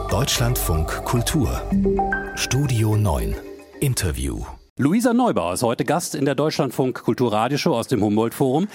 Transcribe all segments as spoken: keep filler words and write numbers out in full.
Deutschlandfunk Kultur Studio neun Interview. Luisa Neubauer ist heute Gast in der Deutschlandfunk Kulturradioshow aus dem Humboldt-Forum.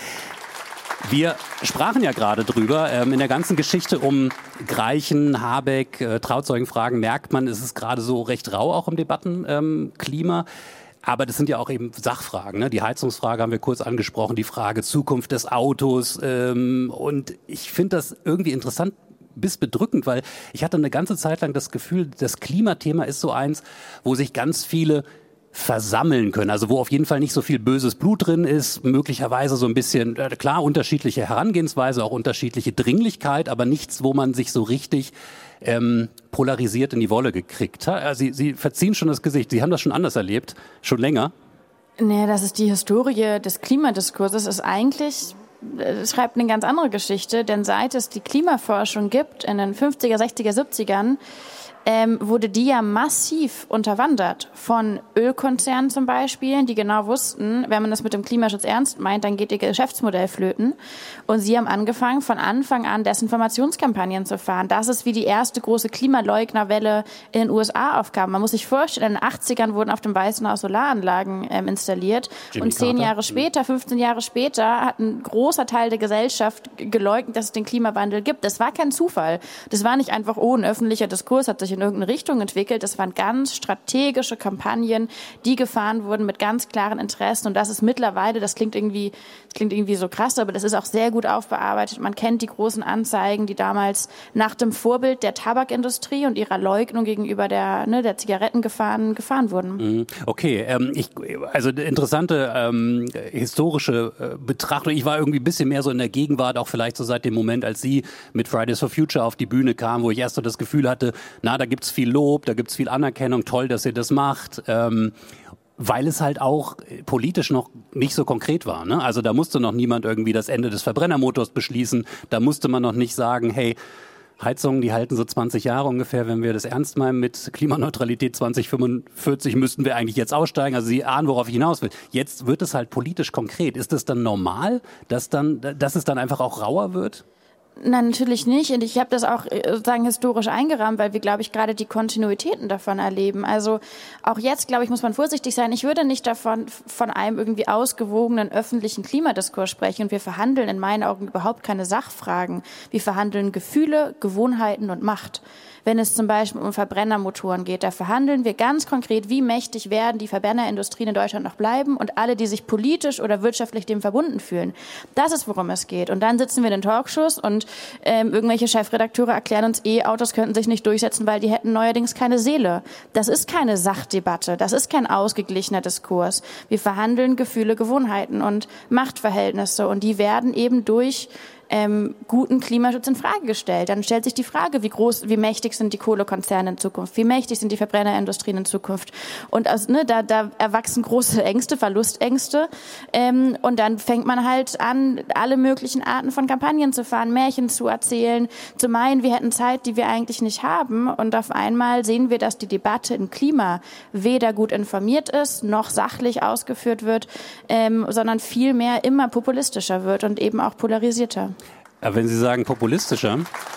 Wir sprachen ja gerade drüber, ähm, in der ganzen Geschichte um Greichen, Habeck, äh, Trauzeugenfragen merkt man, ist es gerade so recht rau auch im Debattenklima. Ähm, Aber das sind ja auch eben Sachfragen, ne? Die Heizungsfrage haben wir kurz angesprochen, die Frage Zukunft des Autos. Ähm, und ich finde das irgendwie interessant bis bedrückend, weil ich hatte eine ganze Zeit lang das Gefühl, das Klimathema ist so eins, wo sich ganz viele versammeln können. Also wo auf jeden Fall nicht so viel böses Blut drin ist, möglicherweise so ein bisschen, äh, klar, unterschiedliche Herangehensweise, auch unterschiedliche Dringlichkeit, aber nichts, wo man sich so richtig ähm, polarisiert in die Wolle gekriegt hat. Also Sie, Sie verziehen schon das Gesicht. Sie haben das schon anders erlebt, schon länger. Nee, das ist die Historie des Klimadiskurses, ist eigentlich, es schreibt eine ganz andere Geschichte, denn seit es die Klimaforschung gibt, in den fünfziger, sechziger, siebzigern, Ähm, wurde die ja massiv unterwandert von Ölkonzernen zum Beispiel, die genau wussten, wenn man das mit dem Klimaschutz ernst meint, dann geht ihr Geschäftsmodell flöten. Und sie haben angefangen, von Anfang an Desinformationskampagnen zu fahren. Das ist wie die erste große Klimaleugnerwelle in den U S A aufkam. Man muss sich vorstellen, in den achtzigern wurden auf dem Weißen Haus Solaranlagen ähm, installiert. Jimmy und zehn Carter. Jahre später, fünfzehn Jahre später, hat ein großer Teil der Gesellschaft geleugnet, dass es den Klimawandel gibt. Das war kein Zufall. Das war nicht einfach, oh, ein öffentlicher Diskurs hat sich in irgendeine Richtung entwickelt. Das waren ganz strategische Kampagnen, die gefahren wurden mit ganz klaren Interessen. Und das ist mittlerweile, das klingt irgendwie, das klingt irgendwie so krass, aber das ist auch sehr gut aufbearbeitet. Man kennt die großen Anzeigen, die damals nach dem Vorbild der Tabakindustrie und ihrer Leugnung gegenüber der, ne, der Zigaretten gefahren, gefahren wurden. Okay, ähm, ich, also interessante ähm, historische äh, Betrachtung. Ich war irgendwie ein bisschen mehr so in der Gegenwart, auch vielleicht so seit dem Moment, als Sie mit Fridays for Future auf die Bühne kamen, wo ich erst so das Gefühl hatte, na, da gibt's viel Lob, da gibt's viel Anerkennung, toll, dass ihr das macht, ähm, weil es halt auch politisch noch nicht so konkret war, ne? Also da musste noch niemand irgendwie das Ende des Verbrennermotors beschließen, da musste man noch nicht sagen, hey, Heizungen, die halten so zwanzig Jahre ungefähr, wenn wir das ernst meinen mit Klimaneutralität zwanzig fünfundvierzig, müssten wir eigentlich jetzt aussteigen. Also Sie ahnen, worauf ich hinaus will. Jetzt wird es halt politisch konkret. Ist es dann normal, dass dann, dass es dann einfach auch rauer wird? Nein, natürlich nicht. Und ich habe das auch sozusagen historisch eingerahmt, weil wir, glaube ich, gerade die Kontinuitäten davon erleben. Also auch jetzt, glaube ich, muss man vorsichtig sein. Ich würde nicht davon von einem irgendwie ausgewogenen öffentlichen Klimadiskurs sprechen. Und wir verhandeln in meinen Augen überhaupt keine Sachfragen. Wir verhandeln Gefühle, Gewohnheiten und Macht. Wenn es zum Beispiel um Verbrennermotoren geht, da verhandeln wir ganz konkret, wie mächtig werden die Verbrennerindustrien in Deutschland noch bleiben und alle, die sich politisch oder wirtschaftlich dem verbunden fühlen. Das ist, worum es geht. Und dann sitzen wir in den Talkshows und ähm, irgendwelche Chefredakteure erklären uns, E-Autos könnten sich nicht durchsetzen, weil die hätten neuerdings keine Seele. Das ist keine Sachdebatte, das ist kein ausgeglichener Diskurs. Wir verhandeln Gefühle, Gewohnheiten und Machtverhältnisse und die werden eben durch Ähm, guten Klimaschutz in Frage gestellt. Dann stellt sich die Frage, wie groß, wie mächtig sind die Kohlekonzerne in Zukunft, wie mächtig sind die Verbrennerindustrien in Zukunft. Und also, ne, da, da erwachsen große Ängste, Verlustängste. Ähm, und dann fängt man halt an, alle möglichen Arten von Kampagnen zu fahren, Märchen zu erzählen, zu meinen, wir hätten Zeit, die wir eigentlich nicht haben. Und auf einmal sehen wir, dass die Debatte im Klima weder gut informiert ist, noch sachlich ausgeführt wird, ähm, sondern vielmehr immer populistischer wird und eben auch polarisierter. Aber wenn Sie sagen populistischer,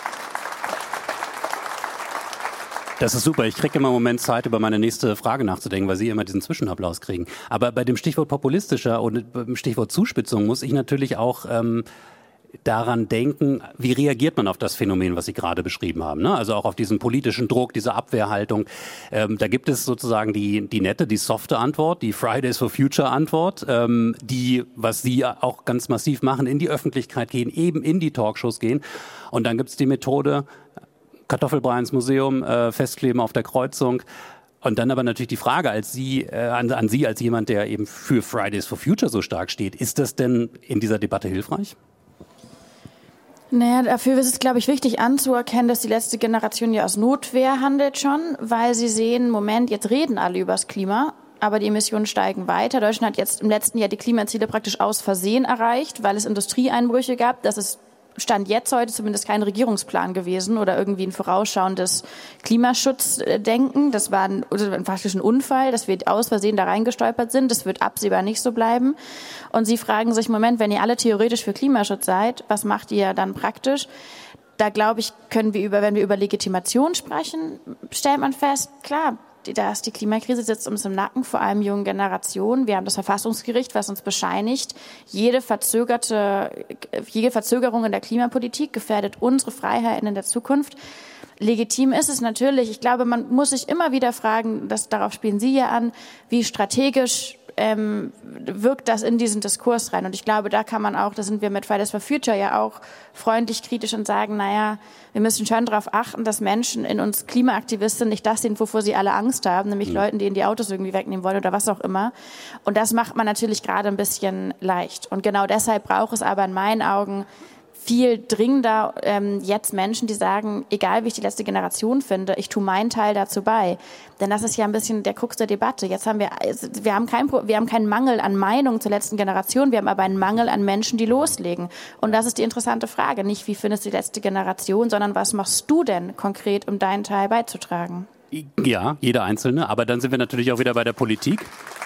das ist super. Ich kriege immer einen Moment Zeit, über meine nächste Frage nachzudenken, weil Sie immer diesen Zwischenapplaus kriegen. Aber bei dem Stichwort populistischer und beim Stichwort Zuspitzung muss ich natürlich auch ähm, daran denken, wie reagiert man auf das Phänomen, was Sie gerade beschrieben haben, ne? Also auch auf diesen politischen Druck, diese Abwehrhaltung. Ähm, da gibt es sozusagen die, die nette, die softe Antwort, die Fridays for Future Antwort, ähm, die, was Sie auch ganz massiv machen, in die Öffentlichkeit gehen, eben in die Talkshows gehen. Und dann gibt es die Methode, Kartoffelbrei ins Museum, äh, festkleben auf der Kreuzung. Und dann aber natürlich die Frage als Sie, äh, an, an Sie als jemand, der eben für Fridays for Future so stark steht, ist das denn in dieser Debatte hilfreich? Naja, dafür ist es, glaube ich, wichtig anzuerkennen, dass die letzte Generation ja aus Notwehr handelt schon, weil sie sehen, Moment, jetzt reden alle über das Klima, aber die Emissionen steigen weiter. Deutschland hat jetzt im letzten Jahr die Klimaziele praktisch aus Versehen erreicht, weil es Industrieeinbrüche gab. Das ist Stand jetzt heute zumindest kein Regierungsplan gewesen oder irgendwie ein vorausschauendes Klimaschutzdenken. Das war ein, ein faktisch ein Unfall, dass wir aus Versehen da reingestolpert sind. Das wird absehbar nicht so bleiben. Und Sie fragen sich, Moment, wenn ihr alle theoretisch für Klimaschutz seid, was macht ihr dann praktisch? da glaube ich, können wir über, wenn wir über Legitimation sprechen, stellt man fest, klar, da ist die Klimakrise, sitzt uns im Nacken, vor allem jungen Generationen. Wir haben das Verfassungsgericht, was uns bescheinigt, jede verzögerte, jede Verzögerung in der Klimapolitik gefährdet unsere Freiheiten in der Zukunft. Legitim ist es natürlich. Ich glaube, man muss sich immer wieder fragen, das, darauf spielen Sie ja an, wie strategisch ähm, wirkt das in diesen Diskurs rein. Und ich glaube, da kann man auch, da sind wir mit Fridays for Future ja auch freundlich kritisch und sagen, naja, wir müssen schon darauf achten, dass Menschen in uns Klimaaktivisten nicht das sind, wovor sie alle Angst haben, nämlich mhm. Leuten, die ihnen die Autos irgendwie wegnehmen wollen oder was auch immer. Und das macht man natürlich gerade ein bisschen leicht. Und genau deshalb braucht es aber in meinen Augen viel dringender ähm, jetzt Menschen, die sagen, egal wie ich die letzte Generation finde, ich tue meinen Teil dazu bei. Denn das ist ja ein bisschen der Krux der Debatte. Jetzt haben wir, wir haben kein, wir haben keinen Mangel an Meinung zur letzten Generation, wir haben aber einen Mangel an Menschen, die loslegen. Und das ist die interessante Frage. Nicht, wie findest du die letzte Generation, sondern was machst du denn konkret, um deinen Teil beizutragen? Ja, jeder Einzelne. Aber dann sind wir natürlich auch wieder bei der Politik.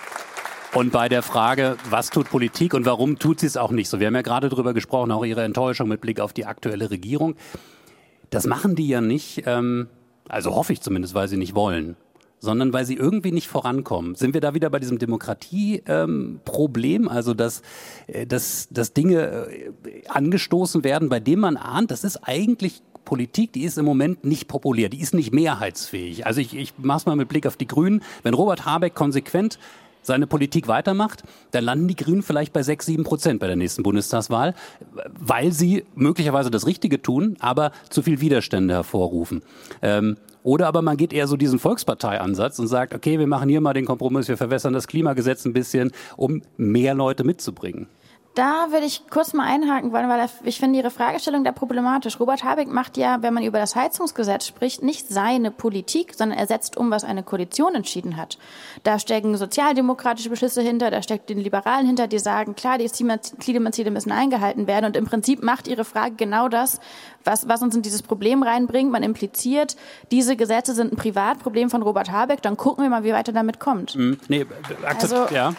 Und bei der Frage, was tut Politik und warum tut sie es auch nicht so? Wir haben ja gerade drüber gesprochen, auch Ihre Enttäuschung mit Blick auf die aktuelle Regierung. Das machen die ja nicht, ähm, also hoffe ich zumindest, weil sie nicht wollen, sondern weil sie irgendwie nicht vorankommen. Sind wir da wieder bei diesem Demokratieproblem, ähm, also dass, äh, dass, dass Dinge äh, angestoßen werden, bei denen man ahnt, das ist eigentlich Politik, die ist im Moment nicht populär, die ist nicht mehrheitsfähig. Also ich, ich mach's mal mit Blick auf die Grünen. Wenn Robert Habeck konsequent seine Politik weitermacht, dann landen die Grünen vielleicht bei sechs, sieben Prozent bei der nächsten Bundestagswahl, weil sie möglicherweise das Richtige tun, aber zu viel Widerstände hervorrufen. Ähm, oder aber man geht eher so diesen Volksparteiansatz und sagt, okay, wir machen hier mal den Kompromiss, wir verwässern das Klimagesetz ein bisschen, um mehr Leute mitzubringen. Da will ich kurz mal einhaken wollen, weil ich finde Ihre Fragestellung da problematisch. Robert Habeck macht ja, wenn man über das Heizungsgesetz spricht, nicht seine Politik, sondern er setzt um, was eine Koalition entschieden hat. Da stecken sozialdemokratische Beschlüsse hinter, da steckt den Liberalen hinter, die sagen, klar, die Klimaziele müssen eingehalten werden. Und im Prinzip macht Ihre Frage genau das, was, was uns in dieses Problem reinbringt. Man impliziert, diese Gesetze sind ein Privatproblem von Robert Habeck, dann gucken wir mal, wie weit er damit kommt. Mm, nee, also, ja.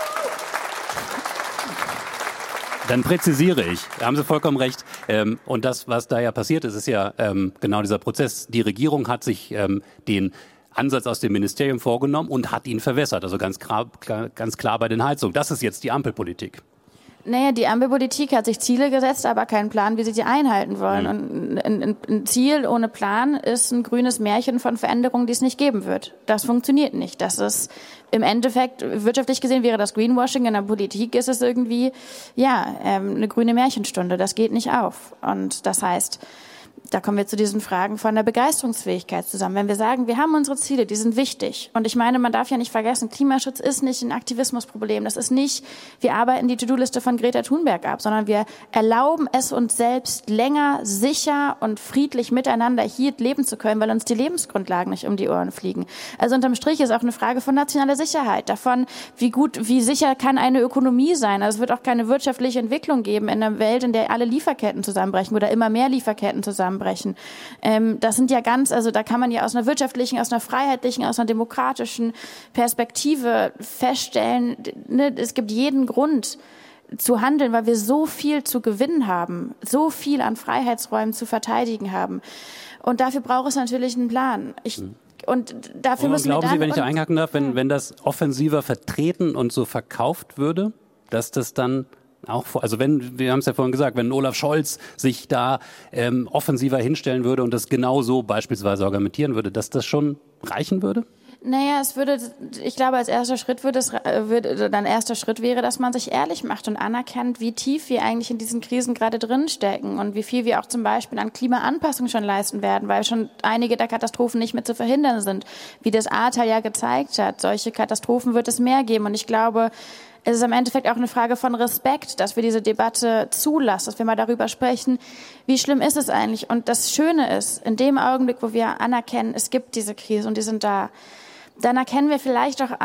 Dann präzisiere ich. Da haben Sie vollkommen recht. Ähm, und das, was da ja passiert ist, ist ja ähm, genau dieser Prozess. Die Regierung hat sich ähm, den Ansatz aus dem Ministerium vorgenommen und hat ihn verwässert. Also ganz klar, ganz klar bei den Heizungen. Das ist jetzt die Ampelpolitik. Naja, die Ampelpolitik hat sich Ziele gesetzt, aber keinen Plan, wie sie die einhalten wollen. Und ein, ein, ein Ziel ohne Plan ist ein grünes Märchen von Veränderungen, die es nicht geben wird. Das funktioniert nicht. Das ist im Endeffekt, wirtschaftlich gesehen wäre das Greenwashing, in der Politik ist es irgendwie, ja, ähm, eine grüne Märchenstunde. Das geht nicht auf. Und das heißt, da kommen wir zu diesen Fragen von der Begeisterungsfähigkeit zusammen. Wenn wir sagen, wir haben unsere Ziele, die sind wichtig. Und ich meine, man darf ja nicht vergessen, Klimaschutz ist nicht ein Aktivismusproblem. Das ist nicht, wir arbeiten die To-Do-Liste von Greta Thunberg ab, sondern wir erlauben es uns selbst länger, sicher und friedlich miteinander hier leben zu können, weil uns die Lebensgrundlagen nicht um die Ohren fliegen. Also unterm Strich ist auch eine Frage von nationaler Sicherheit, davon, wie gut, wie sicher kann eine Ökonomie sein. Also es wird auch keine wirtschaftliche Entwicklung geben in einer Welt, in der alle Lieferketten zusammenbrechen oder immer mehr Lieferketten zusammenbrechen. Brechen. Ähm, das sind ja ganz, also da kann man ja aus einer wirtschaftlichen, aus einer freiheitlichen, aus einer demokratischen Perspektive feststellen, ne, es gibt jeden Grund zu handeln, weil wir so viel zu gewinnen haben, so viel an Freiheitsräumen zu verteidigen haben. Und dafür braucht es natürlich einen Plan. Ich, und dafür und müssen glauben wir dann, Sie, wenn ich da einhaken darf, wenn, wenn das offensiver vertreten und so verkauft würde, dass das dann auch, also wenn, wir haben es ja vorhin gesagt, wenn Olaf Scholz sich da ähm, offensiver hinstellen würde und das genau so beispielsweise argumentieren würde, dass das schon reichen würde? Naja, es würde, ich glaube, als erster Schritt würde es, würde, dann erster Schritt wäre, dass man sich ehrlich macht und anerkennt, wie tief wir eigentlich in diesen Krisen gerade drin stecken und wie viel wir auch zum Beispiel an Klimaanpassung schon leisten werden, weil schon einige der Katastrophen nicht mehr zu verhindern sind. Wie das Ahrtal ja gezeigt hat, solche Katastrophen wird es mehr geben und ich glaube, es ist im Endeffekt auch eine Frage von Respekt, dass wir diese Debatte zulassen, dass wir mal darüber sprechen, wie schlimm ist es eigentlich. Und das Schöne ist, in dem Augenblick, wo wir anerkennen, es gibt diese Krise und die sind da, dann erkennen wir vielleicht auch an,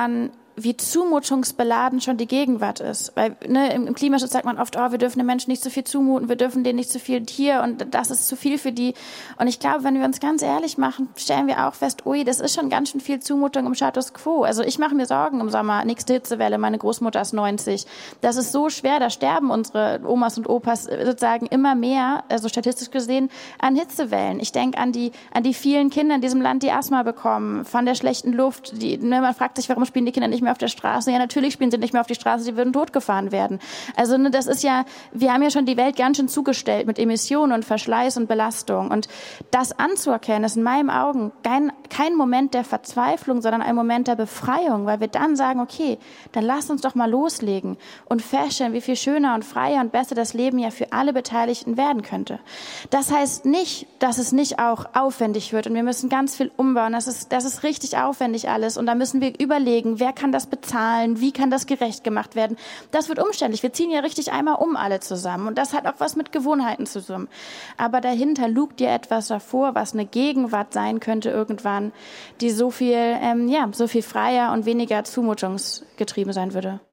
wie zumutungsbeladen schon die Gegenwart ist. Weil ne, im Klimaschutz sagt man oft, oh, wir dürfen den Menschen nicht zu viel zumuten, wir dürfen denen nicht zu viel hier und das ist zu viel für die. Und ich glaube, wenn wir uns ganz ehrlich machen, stellen wir auch fest, ui, das ist schon ganz schön viel Zumutung im Status quo. Also ich mache mir Sorgen im Sommer, nächste Hitzewelle, meine Großmutter ist neunzig. Das ist so schwer, da sterben unsere Omas und Opas sozusagen immer mehr, also statistisch gesehen, an Hitzewellen. Ich denke an die, an die vielen Kinder in diesem Land, die Asthma bekommen, von der schlechten Luft. Die, ne, man fragt sich, warum spielen die Kinder nicht mehr auf der Straße? Ja, natürlich spielen sie nicht mehr auf die Straße, sie würden totgefahren werden. Also ne, das ist ja, wir haben ja schon die Welt ganz schön zugestellt mit Emissionen und Verschleiß und Belastung. Und das anzuerkennen, ist in meinen Augen kein, kein Moment der Verzweiflung, sondern ein Moment der Befreiung, weil wir dann sagen, okay, dann lass uns doch mal loslegen und feststellen, wie viel schöner und freier und besser das Leben ja für alle Beteiligten werden könnte. Das heißt nicht, dass es nicht auch aufwendig wird und wir müssen ganz viel umbauen. Das ist, das ist richtig aufwendig alles und da müssen wir überlegen, wer kann das bezahlen, wie kann das gerecht gemacht werden. Das wird umständlich. Wir ziehen ja richtig einmal um alle zusammen und das hat auch was mit Gewohnheiten zu tun. Aber dahinter lugt ja etwas davor, was eine Gegenwart sein könnte irgendwann, die so viel, ähm, ja, so viel freier und weniger zumutungsgetrieben sein würde.